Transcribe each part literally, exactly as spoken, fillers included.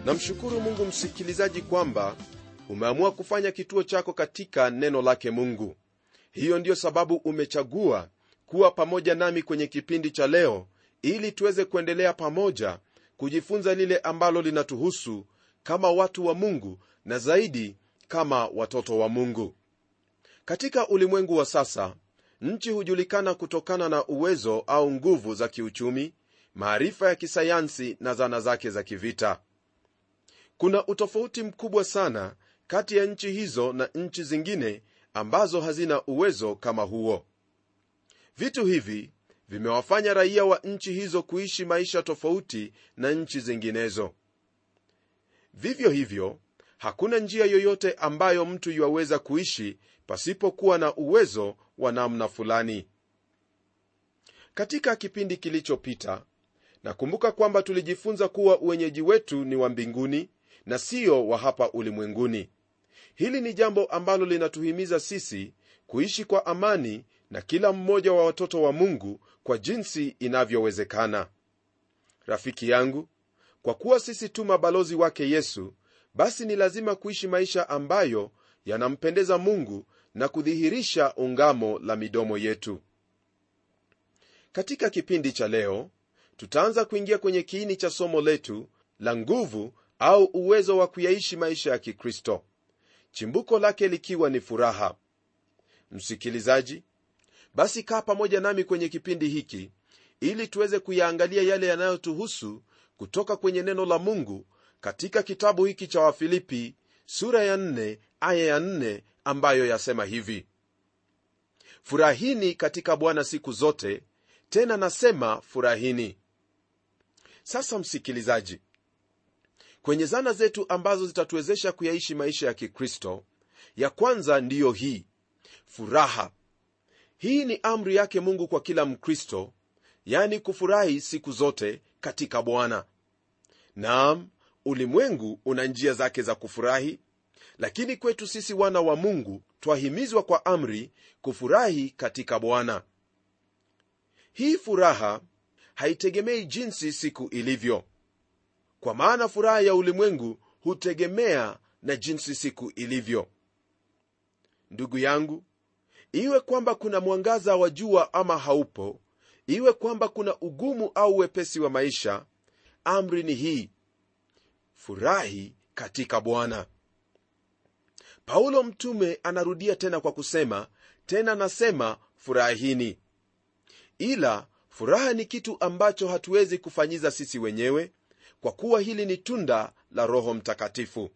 Namshukuru Mungu msikilizaji kwamba umeamua kufanya kituo chako katika neno lake Mungu. Hiyo ndiyo sababu umechagua kuwa pamoja nami kwenye kipindi cha leo, ili tuweze kuendelea pamoja kujifunza lile ambalo linatuhusu kama watu wa Mungu na zaidi kama watoto wa Mungu. Katika ulimwengu wa sasa, nchi hujulikana kutokana na uwezo au nguvu za kiuchumi, maarifa ya kisayansi na zana zake za kivita. Kuna utofauti mkubwa sana kati ya nchi hizo na nchi zingine ambazo hazina uwezo kama huo. Vitu hivi vimewafanya raia wa nchi hizo kuishi maisha tofauti na nchi zinginezo. Vivyo hivyo, hakuna njia yoyote ambayo mtu yuwaweza kuishi pasipokuwa na uwezo wa namna fulani. Katika kipindi kilichopita, nakumbuka kwamba tulijifunza kuwa uwenyeji wetu ni wa mbinguni na sio wa hapa ulimwenguni. Hili ni jambo ambalo linatuhimiza sisi kuishi kwa amani na kila mmoja wa watoto wa Mungu kwa jinsi inavyowezekana. Rafiki yangu, kwa kuwa sisi tu mabalozi wake Yesu, basi ni lazima kuishi maisha ambayo yanampendeza Mungu na kudhihirisha ungamo la midomo yetu. Katika kipindi cha leo, tutaanza kuingia kwenye kiini cha somo letu la nguvu au uwezo wa kuyaishi maisha ya Kikristo, chimbuko lake likiwa ni furaha. Msikilizaji, basi kaa pamoja nami kwenye kipindi hiki ili tuweze kuyaangalia yale yanayotuhusu kutoka kwenye neno la Mungu katika kitabu hiki cha Wafilipi sura ya nne aya ya nne, ambayo yasema hivi: furahini katika Bwana siku zote, tena nasema furahini. Sasa msikilizaji, kwenye zana zetu ambazo zitatuwezesha kuyaishi maisha ya Kikristo, ya kwanza ndiyo hii furaha. Hii ni amri yake Mungu kwa kila Mkristo, yani kufurahi siku zote katika Bwana. Naam, ulimwengu una njia zake za kufurahi, lakini kwetu sisi wana wa Mungu twahimizwa kwa amri kufurahi katika Bwana. Hii furaha haitegemei jinsi siku ilivyo, kwa maana furaha ya ulimwengu hutegemea na jinsi siku ilivyo. Ndugu yangu, iwe kwamba kuna mwangaza wa jua ama haupo, iwe kwamba kuna ugumu au wepesi wa maisha, amri ni hii: furahi katika Bwana. Paulo mtume anarudia tena kwa kusema, tena nasema furahini. Ila furaha ni kitu ambacho hatuwezi kufanyiza sisi wenyewe, kwa kuwa hili ni tunda la Roho Mtakatifu.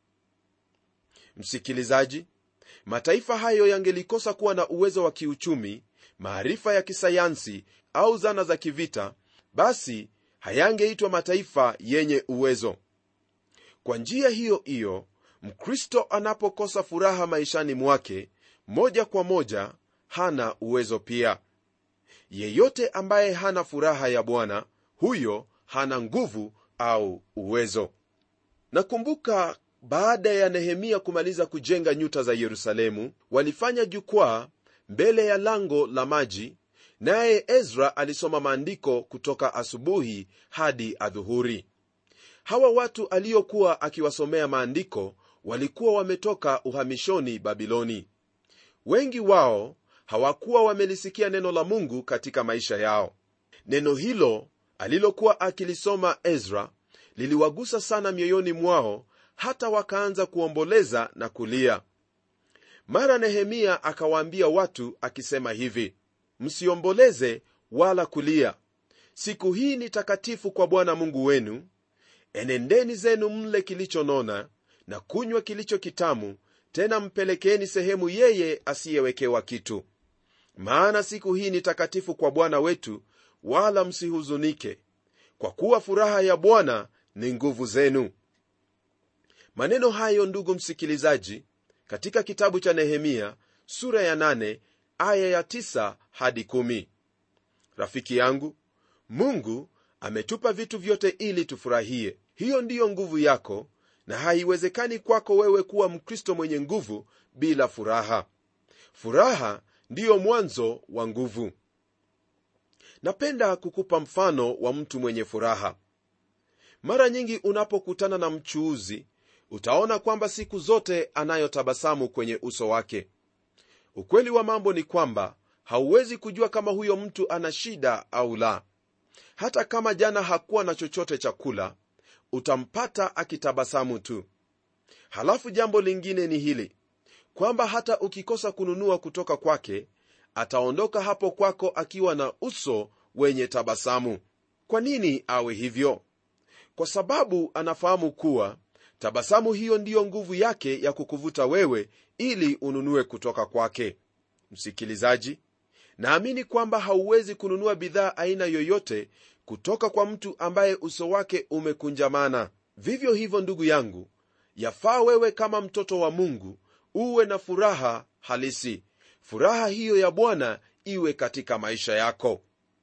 Msikilizaji, mataifa hayo yangelikosa kuwa na uwezo wa kiuchumi, maarifa ya kisayansi au zana za kivita, basi hayangeitwa mataifa yenye uwezo. Kwa njia hiyo hiyo, Mkristo anapokosa furaha maishani mwake, moja kwa moja hana uwezo pia. Yeyote ambaye hana furaha ya Bwana, huyo hana nguvu au uwezo. Nakumbuka baada ya Nehemia kumaliza kujenga nyuta za Yerusalemu, walifanya jukwaa mbele ya lango la maji, naye Ezra alisoma maandiko kutoka asubuhi hadi adhuhuri. Hawa watu aliokuwa akiwasomea maandiko walikuwa wametoka uhamishoni Babiloni. Wengi wao hawakuwa wamelisikia neno la Mungu katika maisha yao. Neno hilo alilokuwa akilisoma Ezra liliwagusa sana mioyoni mwao, hata wakaanza kuomboleza na kulia. Mara Nehemia akawaambia watu akisema hivi: msiomboleze wala kulia, siku hii ni takatifu kwa Bwana Mungu wenu. Enendeni zenu mle kilichonona na kunywa kilicho kitamu, tena mpelekeeni sehemu yeye asiyewekewa kitu, maana siku hii ni takatifu kwa Bwana wetu, wala msihuzunike, kwa kuwa furaha ya Bwana ni nguvu zenu. Maneno hayo, ndugu msikilizaji, katika kitabu cha Nehemia sura ya nane aya ya tisa hadi kumi. Rafiki yangu, Mungu ametupa vitu vyote ili tufurahie. Hiyo ndiyo nguvu yako, na haiwezekani kwako wewe kuwa Mkristo mwenye nguvu bila furaha. Furaha ndiyo mwanzo wa nguvu. Napenda kukupa mfano wa mtu mwenye furaha. Mara nyingi unapokutana na mchuuzi, utaona kwamba siku zote anayotabasamu kwenye uso wake. Ukweli wa mambo ni kwamba hauwezi kujua kama huyo mtu ana shida au la. Hata kama jana hakuwa na chochote cha kula, utampata akitabasamu tu. Halafu jambo lingine ni hili, kwamba hata ukikosa kununua kutoka kwake, ataondoka hapo kwako akiwa na uso wenye tabasamu. Kwa nini awe hivyo? Kwa sababu anafahamu kuwa tabasamu hiyo ndiyo nguvu yake ya kukuvuta wewe ili ununue kutoka kwake. Msikilizaji, naamini kwamba hauwezi kununua bidhaa aina yoyote kutoka kwa mtu ambaye uso wake umekunjamana. Vivyo hivyo, ndugu yangu, yafaa wewe kama mtoto wa Mungu uwe na furaha halisi. Furaha hiyo ya Bwana iwe katika maisha yako.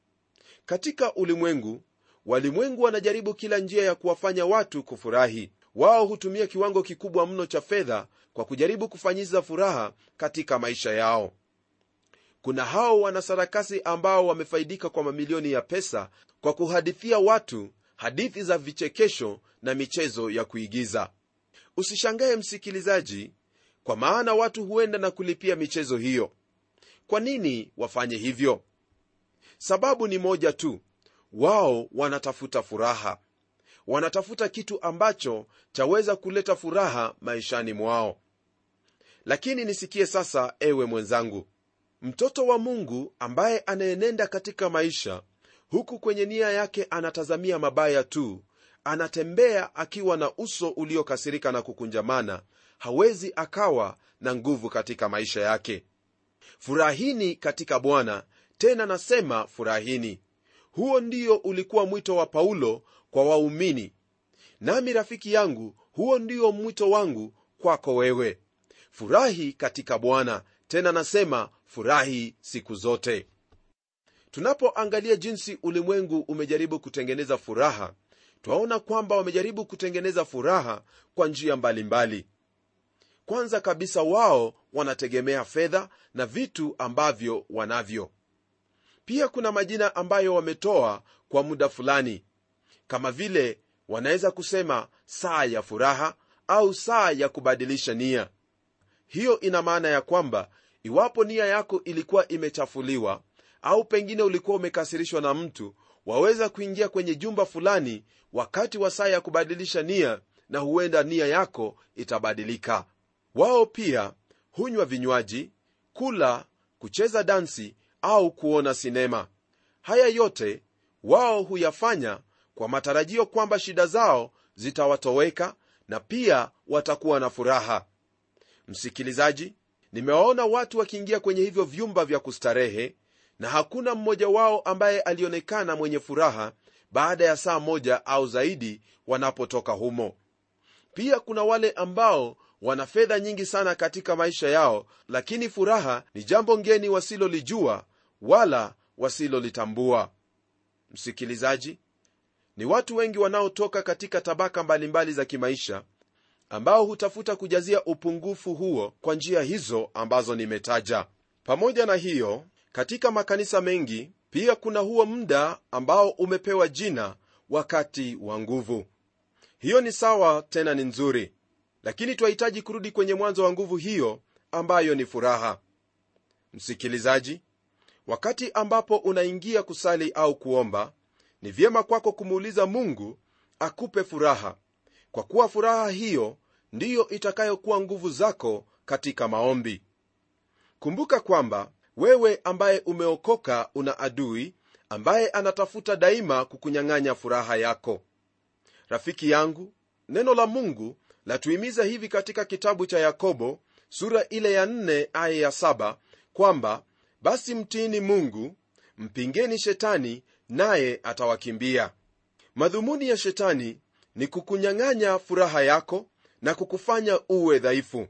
Katika ulimwengu, walimwengu wanajaribu kila njia ya kuwafanya watu kufurahi. Wao hutumia kiwango kikubwa mno cha fedha kwa kujaribu kufanyiza furaha katika maisha yao. Kuna hao wanasarakasi ambao wamefaidika kwa mamilioni ya pesa kwa kuhadithia watu hadithi za vichekesho na michezo ya kuigiza. Usishangae msikilizaji, kwa maana watu huenda na kulipia michezo hiyo. Kwa nini wafanye hivyo? Sababu ni moja tu. Wao wanatafuta furaha. Wanatafuta kitu ambacho chaweza kuleta furaha maishani mwao. Lakini nisikie sasa, ewe mwenzangu, mtoto wa Mungu ambaye anaenenda katika maisha huku kwenye nia yake anatazamia mabaya tu, anatembea akiwa na uso uliokasirika na kukunjamana, hawezi akawa na nguvu katika maisha yake. Furahini katika Bwana, tena nasema furahini. Huo ndio ulikuwa mwito wa Paulo kwa waumini. Nami rafiki yangu, huo ndio mwito wangu kwako wewe. Furahi katika Bwana, tena nasema furahi siku zote. Tunapoangalia jinsi ulimwengu umejaribu kutengeneza furaha, twaona kwamba wamejaribu kutengeneza furaha kwa njia mbalimbali. Kwanza kabisa, wao wanategemea fedha na vitu ambavyo wanavyo. Pia kuna majina ambayo wametoa kwa muda fulani, kama vile wanaweza kusema saa ya furaha au saa ya kubadilisha nia. Hiyo ina maana ya kwamba iwapo nia yako ilikuwa imechafuliwa au pengine ulikuwa umekasirishwa na mtu, waweza kuingia kwenye jumba fulani wakati wa saa ya kubadilisha nia, na huenda nia yako itabadilika. Wao pia hunywa vinywaji, kula, kucheza dansi au kuona sinema. Haya yote wao huyafanya kwa matarajio kwamba shida zao zitawatoweka na pia watakuwa na furaha. Msikilizaji, nimewaona watu wakiingia kwenye hivyo vyumba vya kustarehe, na hakuna mmoja wao ambaye alionekana mwenye furaha baada ya saa moja au zaidi wanapotoka humo. Pia kuna wale ambao wana fedha nyingi sana katika maisha yao, lakini furaha ni jambo ngeni wasilolijua wala wasilolitambua. Msikilizaji, ni watu wengi wanaotoka katika tabaka mbalimbali za kimaisha ambao hutafuta kujazia upungufu huo kwa njia hizo ambazo nimetaja. Pamoja na hiyo, katika makanisa mengi pia kuna huo muda ambao umepewa jina wakati wa nguvu. Hiyo ni sawa, tena ni nzuri, lakini twahitaji kurudi kwenye mwanzo wa nguvu hiyo ambayo ni furaha. Msikilizaji, wakati ambapo unaingia kusali au kuomba, ni vyema kwako kumuuliza Mungu akupe furaha, kwa kuwa furaha hiyo ndiyo itakayokuwa nguvu zako katika maombi. Kumbuka kwamba wewe ambaye umeokoka una adui ambaye anatafuta daima kukunyang'anya furaha yako. Rafiki yangu, neno la Mungu latuhimiza hivi katika kitabu cha Yakobo sura ile ya nne aya ya saba kwamba basi mtiini Mungu, mpingeni shetani naye atawakimbia. Madhumuni ya shetani ni kukunyang'anya furaha yako na kukufanya uwe dhaifu.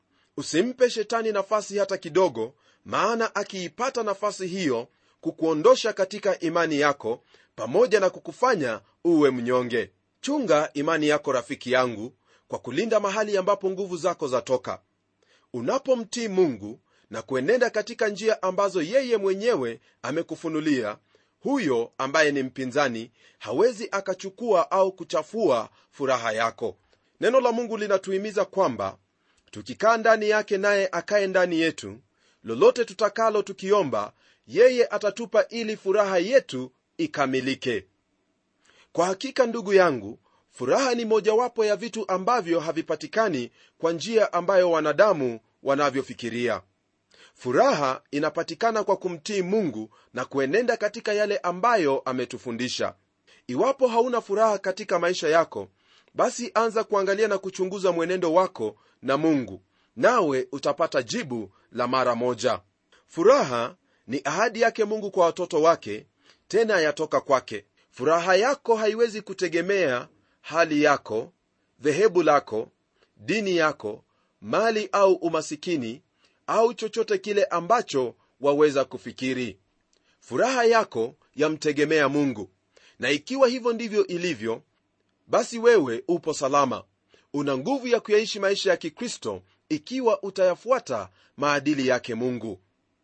Usimpe shetani nafasi hata kidogo, maana akiipata nafasi hiyo kukuondosha katika imani yako pamoja na kukufanya uwe mnyonge. Chunga imani yako rafiki yangu kwa kulinda mahali ambapo nguvu zako zatoka. Unapomtii Mungu na kuenenda katika njia ambazo yeye mwenyewe amekufunulia, huyo ambaye ni mpinzani hawezi akachukua au kuchafua furaha yako. Neno la Mungu linatuhimiza kwamba tukikaa ndani yake naye akae ndani yetu, lolote tutakalo tukiomba yeye atatupa ili furaha yetu ikamilike. Kwa hakika ndugu yangu, furaha ni mojawapo ya vitu ambavyo havipatikani kwa njia ambayo wanadamu wanavyofikiria. Furaha inapatikana kwa kumtii Mungu na kuenenda katika yale ambayo ametufundisha. Iwapo hauna furaha katika maisha yako, basi anza kuangalia na kuchunguza mwenendo wako na Mungu, nawe utapata jibu la mara moja. Furaha ni ahadi yake Mungu kwa watoto wake, tena yatoka kwake. Furaha yako haiwezi kutegemea hali yako, dhehebu lako, dini yako, mali au umasikini au chochote kile ambacho waweza kufikiri. Furaha yako yamtegemea Mungu, na ikiwa hivyo ndivyo ilivyo, basi wewe upo salama. Una nguvu ya kuyaishi maisha ya Kikristo ikiwa utayafuata maadili yake Mungu.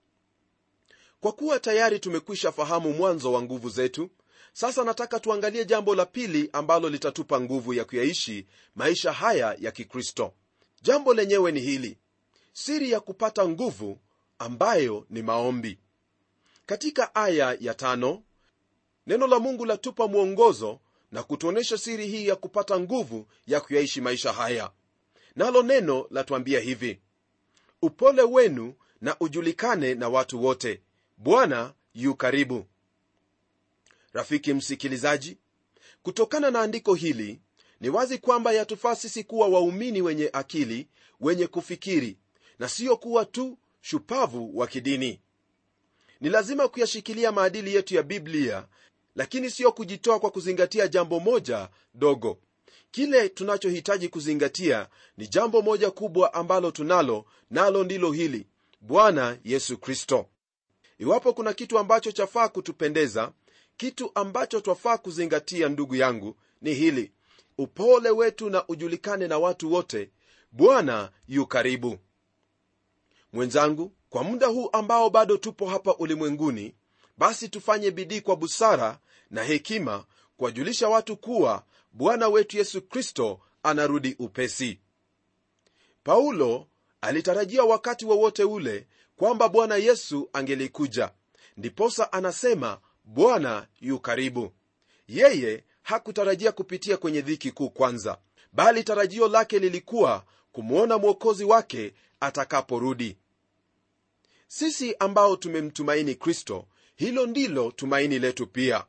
Kwa kuwa tayari tumekwisha fahamu mwanzo wa nguvu zetu, sasa nataka tuangalie jambo la pili ambalo litatupa nguvu ya kuyaishi maisha haya ya Kikristo. Jambo lenyewe ni hili: siri ya kupata nguvu, ambayo ni maombi. Katika aya ya tano, neno la Mungu latupa mwongozo na kutuonesha siri hii ya kupata nguvu ya kuyaishi maisha haya. Nalo neno latuambia hivi: upole wenu na ujulikane na watu wote, Bwana yu karibu. Rafiki msikilizaji, kutokana na andiko hili ni wazi kwamba yatufaa sisi kuwa waumini wenye akili, wenye kufikiri, na sio kuwa tu shupavu wa kidini. Ni lazima kuyashikilia maadili yetu ya Biblia, lakini sio kujitoa kwa kuzingatia jambo moja dogo. Kile tunachohitaji kuzingatia ni jambo moja kubwa ambalo tunalo, nalo ndilo hili: Bwana Yesu Kristo. Iwapo kuna kitu ambacho chafaa kutupendeza, kitu ambacho twafaa kuzingatia, ndugu yangu, ni hili: upole wetu na ujulikane na watu wote, Bwana yu karibu. Mwenzangu, kwa muda huu ambao bado tupo hapa ulimwenguni, basi tufanye bidii kwa busara na hekima kuwajulisha watu kuwa Bwana wetu Yesu Kristo anarudi upesi. Paulo alitarajia wakati wowote wa ule kwamba Bwana Yesu angelikuja, ndiposa anasema Bwana yu karibu. Yeye hakutarajia kupitia kwenye dhiki kuu kwanza, bali tarajio lake lilikuwa kumwona Mwokozi wake atakaporudi. Sisi ambao tumemtumaini Kristo, hilo ndilo tumaini letu pia.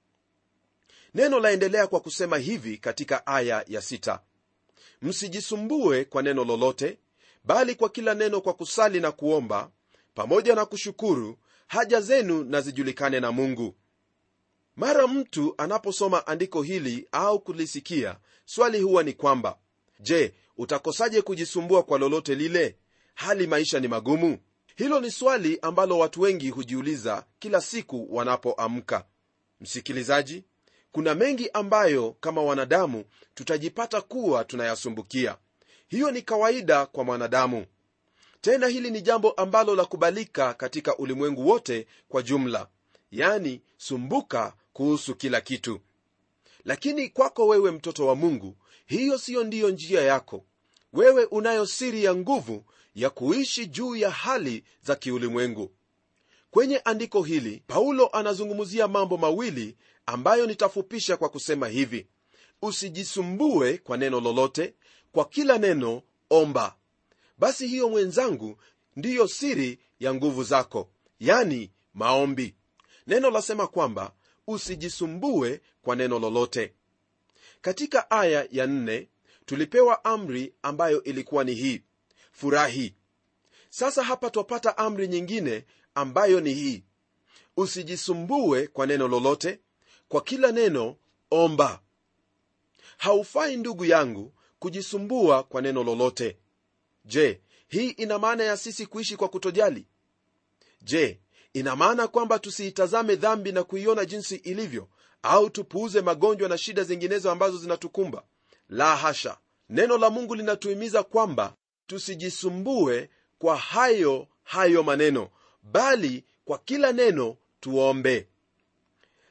Neno laendelea kwa kusema hivi katika aya ya sita: msijisumbue kwa neno lolote, bali kwa kila neno kwa kusali na kuomba pamoja na kushukuru, haja zenu na zijulikane na Mungu. Mara mtu anaposoma andiko hili au kulisikia, swali huwa ni kwamba, je, utakosaje kujisumbua kwa lolote lile hali maisha ni magumu? Hilo ni swali ambalo watu wengi hujiuliza kila siku wanapoamka. Msikilizaji, kuna mengi ambayo kama wanadamu tutajipata kuwa tunayasumbukia. Hiyo ni kawaida kwa mwanadamu. Tena hili ni jambo ambalo la kubalika katika ulimwengu wote kwa jumla, yani sumbuka kuhusu kila kitu. Lakini kwako wewe mtoto wa Mungu, hiyo siyo ndiyo njia yako. Wewe unayo siri ya nguvu ya kuishi juu ya hali za kiulimwengu. Kwenye andiko hili Paulo anazungumzia mambo mawili ambayo nitafupisha kwa kusema hivi: usijisumbue kwa neno lolote, kwa kila neno omba. Basi hiyo mwenzangu ndiyo siri ya nguvu zako, yani maombi. Neno lasema kwamba usijisumbue kwa neno lolote. Katika aya ya nne tulipewa amri ambayo ilikuwa ni hii: furahi. Sasa hapa twapata amri nyingine ambayo ni hii: usijisumbue kwa neno lolote, kwa kila neno omba. Haufai ndugu yangu kujisumbua kwa neno lolote. Je, hii ina maana ya sisi kuishi kwa kutojali? Je, ina maana kwamba tusiitazame dhambi na kuiona jinsi ilivyo, au tupuuze magonjwa na shida zinginezo ambazo zinatukumba? La hasha. Neno la Mungu linatuhimiza kwamba tusijisumbue kwa hayo hayo maneno, bali kwa kila neno tuombe.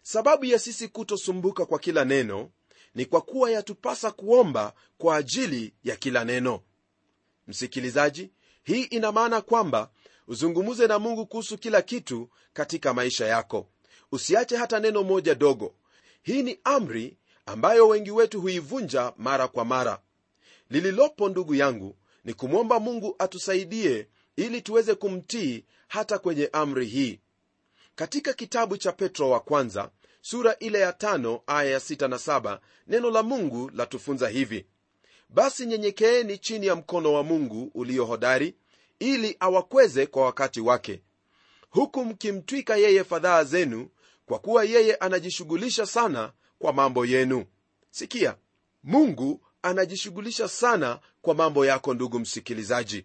Sababu ya sisi kutosumbuka kwa kila neno ni kwa kuwa yatupasa kuomba kwa ajili ya kila neno. Msikilizaji, hii ina maana kwamba uzungumuze na Mungu kuhusu kila kitu katika maisha yako. Usiache hata neno moja dogo. Hii ni amri ambayo wengi wetu huivunja mara kwa mara. Lililopo ndugu yangu ni kumwomba Mungu atusaidie ili tuweze kumtii hata kwenye amri hii. Katika kitabu cha Petro wa kwanza sura ile ya tano aya ya sita na saba, neno la Mungu latufunza hivi: basi nyenyekeeni chini ya mkono wa Mungu ulio hodari, ili awakweze kwa wakati wake, huku mkimtwika yeye fadhaa zenu, kwa kuwa yeye anajishughulisha sana kwa mambo yenu. Sikia, Mungu anajishughulisha sana kwa mambo yako. Ndugu msikilizaji,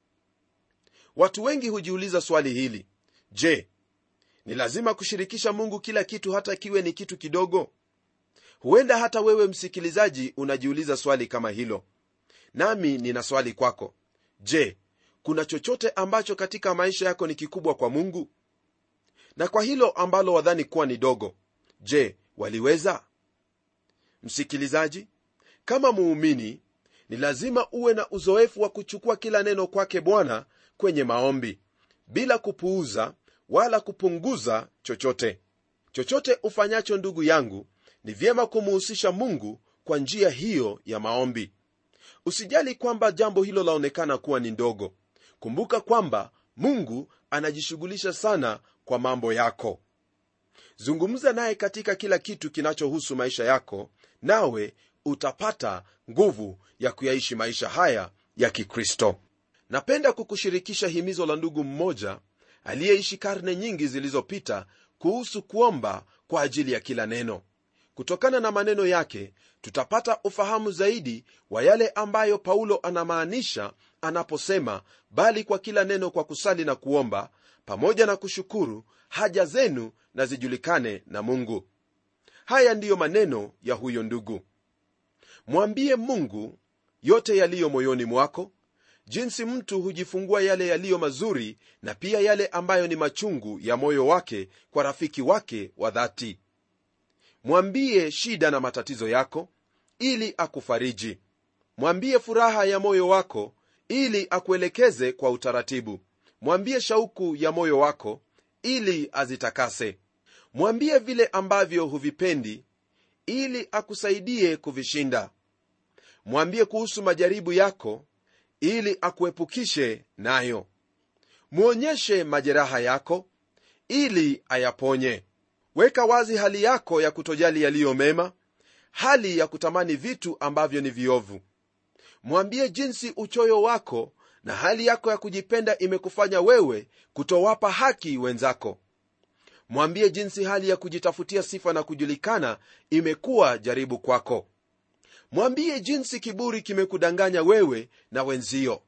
watu wengi hujiuliza swali hili: je, ni lazima kushirikisha Mungu kila kitu, hata kiwe ni kitu kidogo? Huenda hata wewe msikilizaji unajiuliza swali kama hilo. Nami nina swali kwako. Je, kuna chochote ambacho katika maisha yako ni kikubwa kwa Mungu? Na kwa hilo ambalo wadhani kuwa ni dogo, je, waliweza? Msikilizaji, kama muumini ni lazima uwe na uzoefu wa kuchukua kila neno kwake Bwana kwenye maombi, bila kupuuza wala kupunguza chochote. Chochote ufanyacho ndugu yangu, ni vyema kumuhusisha Mungu kwa njia hiyo ya maombi. Usijali kwamba jambo hilo laonekana kuwa ni ndogo. Kumbuka kwamba Mungu anajishughulisha sana kwa mambo yako. Zungumza naye katika kila kitu kinachohusu maisha yako, nawe utapata nguvu ya kuyaishi maisha haya ya Kikristo. Napenda kukushirikisha himizo la ndugu mmoja aliyeishi karne nyingi zilizopita kuhusu kuomba kwa ajili ya kila neno. Kutokana na maneno yake tutapata ufahamu zaidi wa yale ambayo Paulo anamaanisha anaposema, bali kwa kila neno kwa kusali na kuomba pamoja na kushukuru, haja zenu na zijulikane na Mungu. Haya ndiyo maneno ya huyo ndugu. Mwambie Mungu yote yaliyo moyoni mwako, jinsi mtu hujifungua yale yaliyo mazuri na pia yale ambayo ni machungu ya moyo wake kwa rafiki wake wa dhati. Mwambie shida na matatizo yako ili akufariji. Mwambie furaha ya moyo wako ili akuelekeze kwa utaratibu. Mwambie shauku ya moyo wako ili azitakase. Mwambie vile ambavyo huvipendi ili akusaidie kuvishinda. Mwambie kuhusu majaribu yako ili akuepukishe nayo. Muonyeshe majeraha yako ili ayaponye. Weka wazi hali yako ya kutojali yaliyo mema, hali ya kutamani vitu ambavyo ni viovu. Mwambie jinsi uchoyo wako na hali yako ya kujipenda imekufanya wewe kutowapa haki wenzako. Mwambie jinsi hali ya kujitafutia sifa na kujulikana imekuwa jaribu kwako. Mwambie jinsi kiburi kimekudanganya wewe na wenzio.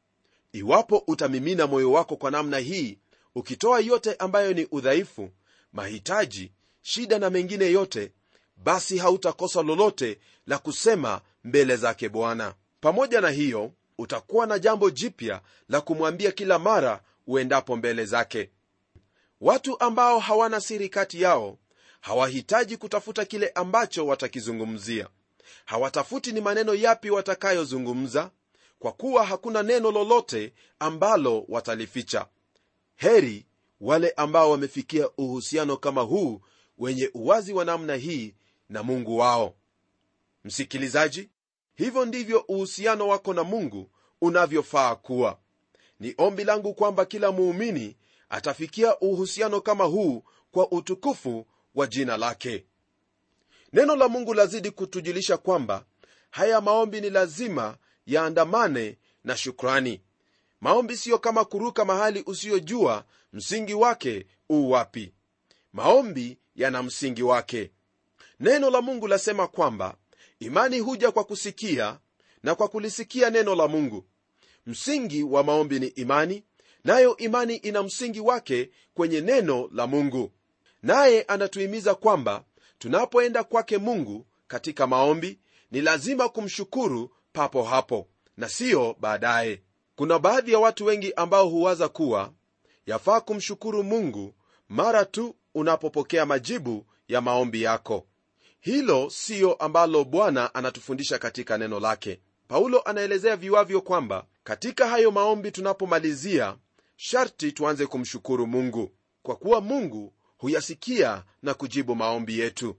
Iwapo utamimina moyo wako kwa namna hii, ukitoa yote ambayo ni udhaifu, mahitaji, shida na mengine yote, basi hautakosa lolote la kusema mbele zake Bwana. Pamoja na hiyo, utakuwa na jambo jipya la kumwambia kila mara uendapo mbele zake. Watu ambao hawana siri kati yao hawahitaji kutafuta kile ambacho watakizungumzia. Hawatafuti ni maneno yapi watakayozungumza, kwa kuwa hakuna neno lolote ambalo watalificha. Heri wale ambao wamefikia uhusiano kama huu, wenye uwazi wa namna hii na Mungu wao. Msikilizaji, hivyo ndivyo uhusiano wako na Mungu unavyofaa kuwa. Ni ombi langu kwamba kila muumini atafikia uhusiano kama huu kwa utukufu wa jina lake. Neno la Mungu lazidi kutujulisha kwamba haya maombi ni lazima yaandamane na shukrani. Maombi siyo kama kuruka mahali usiyojua msingi wake u wapi. Maombi yana msingi wake. Neno la Mungu lasema kwamba imani huja kwa kusikia na kwa kulisikia neno la Mungu. Msingi wa maombi ni imani, nayo imani ina msingi wake kwenye neno la Mungu. Naye anatuhimiza kwamba tunapoenda kwake Mungu katika maombi ni lazima kumshukuru papo hapo na sio baadaye. Kuna baadhi ya watu wengi ambao huwaza kuwa yafaa kumshukuru Mungu mara tu unapopokea majibu ya maombi yako. Hilo siyo ambalo Bwana anatufundisha katika neno lake. Paulo anaelezea viwavyo kwamba katika hayo maombi tunapomalizia, sharti tuanze kumshukuru Mungu, kwa kuwa Mungu huyasikia na kujibu maombi yetu.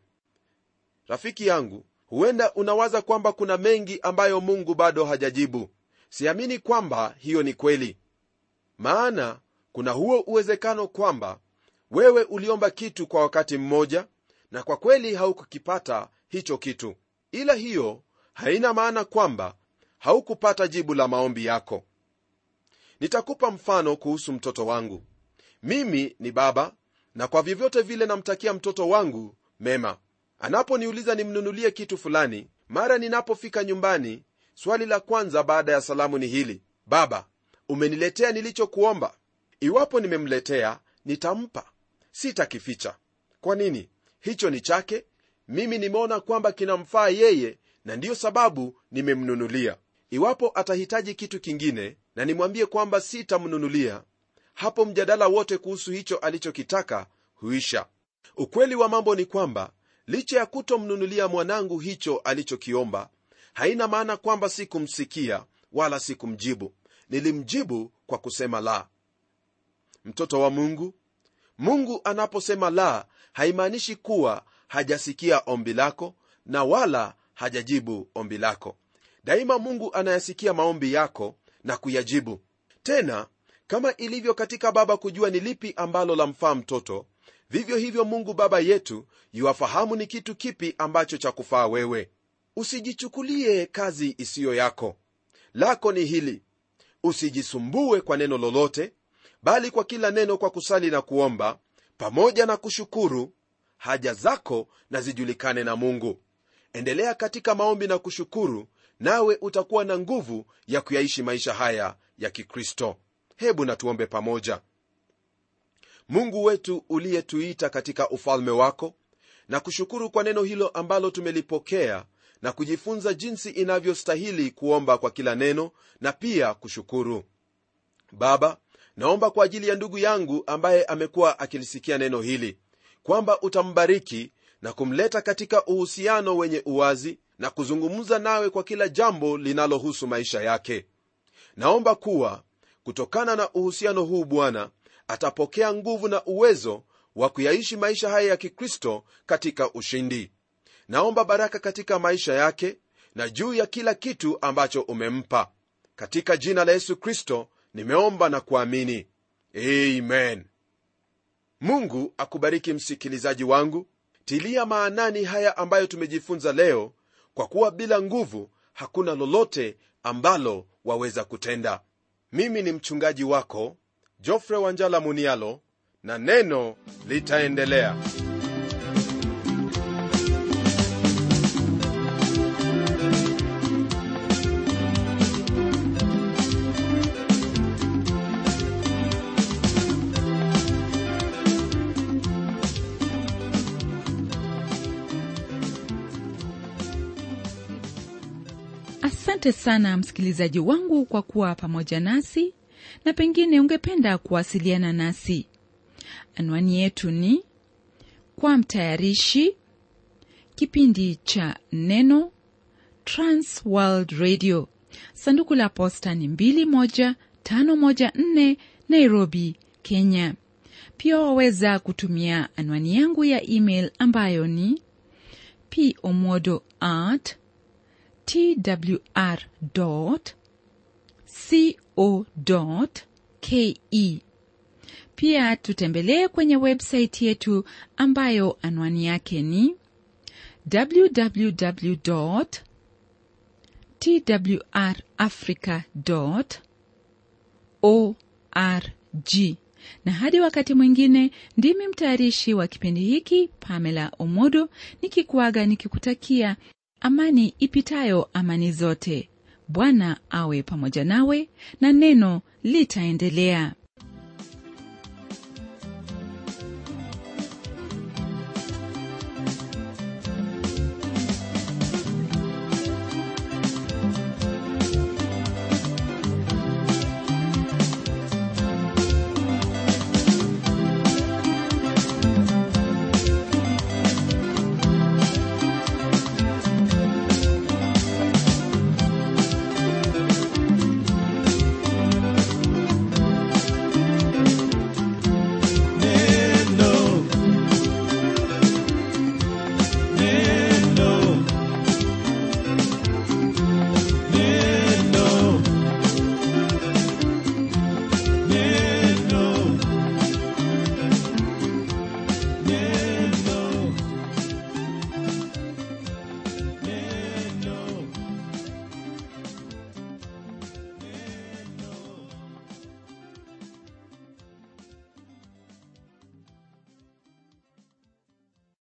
Rafiki yangu, huenda unawaza kwamba kuna mengi ambayo Mungu bado hajajibu. Siamini kwamba hiyo ni kweli. Maana kuna huo uwezekano kwamba wewe uliomba kitu kwa wakati mmoja na kwa kweli haukukipata hicho kitu, ila hiyo haina maana kwamba haukupata jibu la maombi yako. Nitakupa mfano kuhusu mtoto wangu. Mimi ni baba, na kwa vyovyote vile namtakia mtoto wangu mema. Anaponiuliza nimnunulie kitu fulani, mara ninapofika nyumbani, swali la kwanza baada ya salamu ni hili: baba, umeniletea nilichokuomba? Iwapo nimemletea, nitampa, sitakificha. Kwa nini? Hicho ni chake. Mimi nimeona kwamba kinamfaa yeye, na ndiyo sababu nimemnunulia. Iwapo atahitaji kitu kingine na nimwambie kwamba sitamnunulia, hapo mjadala wote kuhusu hicho alichokitaka huisha. Ukweli wa mambo ni kwamba licha ya kutomnunulia mwanangu hicho alichokiomba, haina maana kwamba sikumsikia wala sikumjibu. Nilimjibu kwa kusema la. Mtoto wa Mungu, Mungu anaposema la, haimaanishi kuwa hajasikia ombi lako na wala hajajibu ombi lako. Daima Mungu anayasikia maombi yako na kuyajibu. Tena kama ilivyo katika baba kujua ni lipi ambalo lamfaa mtoto, vivyo hivyo Mungu baba yetu yuwafahamu ni kitu kipi ambacho cha kufaa wewe. Usijichukulie kazi isiyo yako. Lako ni hili: usijisumbue kwa neno lolote, bali kwa kila neno kwa kusali na kuomba pamoja na kushukuru, haja zako na zijulikane na Mungu. Endelea katika maombi na kushukuru, nawe utakuwa na nguvu ya kuyaishi maisha haya ya Kikristo. Hebu na tuombe pamoja. Mungu wetu uliyetuita katika ufalme wako, na kushukuru kwa neno hilo ambalo tumelipokea na kujifunza jinsi inavyostahili kuomba kwa kila neno na pia kushukuru. Baba, naomba kwa ajili ya ndugu yangu ambaye amekuwa akilisikia neno hili, kwamba utambariki na kumleta katika uhusiano wenye uwazi na kuzungumza nawe kwa kila jambo linalohusu maisha yake. Naomba kuwa kutokana na uhusiano huu Bwana atapokea nguvu na uwezo wa kuyaishi maisha haya ya Kikristo katika ushindi. Naomba baraka katika maisha yake na juu ya kila kitu ambacho umempa. Katika jina la Yesu Kristo nimeomba na kuamini. Amen. Mungu akubariki msikilizaji wangu. Tilia maanani haya ambayo tumejifunza leo, kwa kuwa bila nguvu hakuna lolote ambalo waweza kutenda. Mimi ni mchungaji wako Geoffrey Wanjala Munialo, na neno litaendelea. Asante sana msikilizaji wangu kwa kuwa pamoja nasi, na pengine ungependa kuwasiliana nasi. Anwani yetu ni kwa mtayarishi kipindi cha Neno, Trans World Radio, sanduku la posta ni mbili moja tano moja nne, Nairobi, Kenya. Pia waweza kutumia anwani yangu ya email ambayo ni pomodo at t w r dot co dot ke. Pia tutembelee kwenye website yetu ambayo anwani yake ni w w w dot t w r africa dot org. Na hadi wakati mwingine, ndimi mtayarishi wa kipindi hiki Pamela Omodo, nikikuaga nikikutakia amani ipitayo amani zote. Bwana awe pamoja nawe na neno litaendelea.